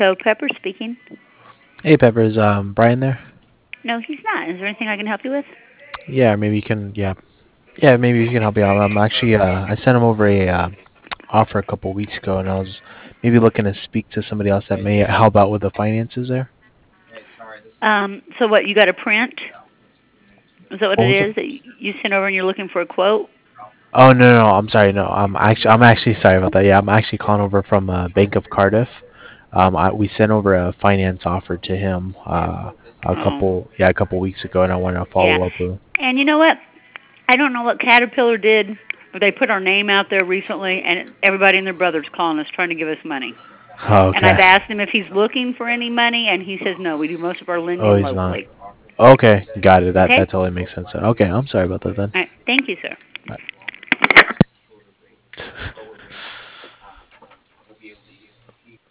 Pepper speaking. Hey, Peppers. Brian there? No, he's not. Is there anything I can help you with? Yeah, maybe you can. Yeah. Maybe you can help me out. Actually, I sent him over a offer a couple weeks ago, and I was maybe looking to speak to somebody else that may help out with the finances there. So what, you got a print? Is that what What it was it? is that you sent over and you're looking for a quote? Oh no, I'm sorry. No, I'm actually sorry about that. Yeah, I'm actually calling over from Bank of Cardiff. We sent over a finance offer to him Oh, a couple weeks ago, and I want to yeah. follow up with. And you know what? I don't know what Caterpillar did, but they put our name out there recently, and everybody and their brother's calling us trying to give us money. Oh, And I've okay. asked him if he's looking for any money, and he says no. We do most of our Oh, lending he's not. locally. Okay, got it. That Okay? that totally makes sense. Okay, I'm sorry about that then. All right. Thank you, sir.